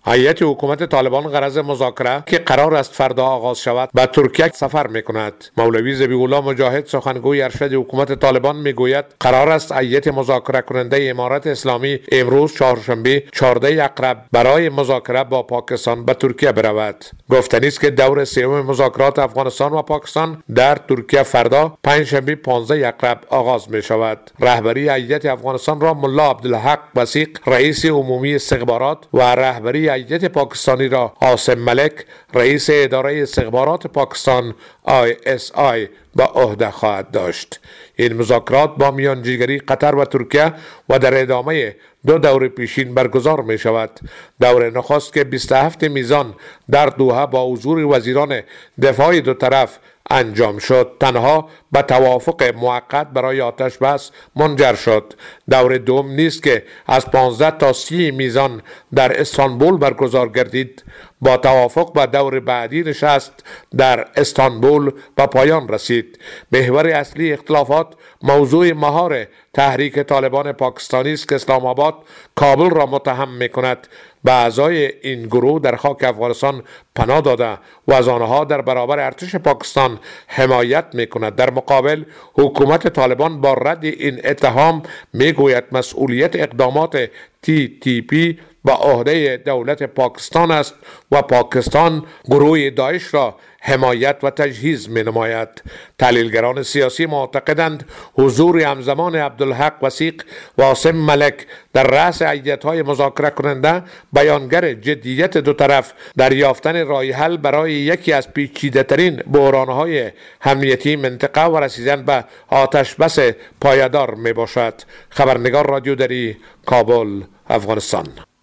هیئت حکومت طالبان غرض مذاکره که قرار است فردا آغاز شود به ترکیه سفر می‌کند. مولوی ذبیح‌الله مجاهد سخنگوی ارشد حکومت طالبان میگوید قرار است هیئت مذاکره کننده امارات اسلامی امروز چهارشنبه 14 اقرب برای مذاکره با پاکستان به ترکیه برود. گفتنی است که دور سوم مذاکرات افغانستان و پاکستان در ترکیه فردا پنجشنبه 15 اقرب آغاز می شود. رهبری هیئت افغانستان را ملا عبدالحق وثیق رئیس عمومی استخبارات و رهبری هیئت پاکستانی را عاصم ملک رئیس اداره استخبارات پاکستان ISI به عهده خواهد داشت. این مذاکرات با میانجیگری قطر و ترکیه و در ادامه دو دور پیشین برگزار می شود. دور نخست که 27 میزان در دوحه با حضور وزیران دفاع دو طرف انجام شد تنها به توافق موقت برای آتش بس منجر شد. دور دوم نیست که از 15 تا 30 میزان در استانبول برگزار گردید با توافق به دور بعدی نشست در استانبول به پایان رسید. محور اصلی اختلافات موضوع مهار تحریک طالبان پاکستانی است که اسلام آباد کابل را متهم می‌کند به اعضای این گروه در خاک افغانستان پناه داده و از آنها در برابر ارتش پاکستان حمایت می‌کند. در مقابل حکومت طالبان با رد این اتهام میگوید مسئولیت اقدامات TTP به عهده دولت پاکستان است و پاکستان گروه داعش را حمایت و تجهیز می نماید. تحلیلگران سیاسی معتقدند حضور همزمان عبدالحق وثیق و عاصم ملک در رأس هیئت‌های مذاکره کننده بیانگر جدیت دو طرف در یافتن راه حل برای یکی از پیچیده‌ترین بحران‌های امنیتی منطقه و رسیدن به آتش بس پایدار می باشد. خبرنگار رادیو دری، کابل، افغانستان.